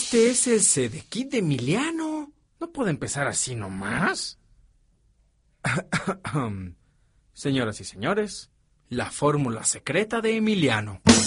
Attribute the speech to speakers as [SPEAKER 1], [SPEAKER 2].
[SPEAKER 1] Este es el Sedekit de Emiliano. No puede empezar así nomás. Señoras y señores, la fórmula secreta de Emiliano.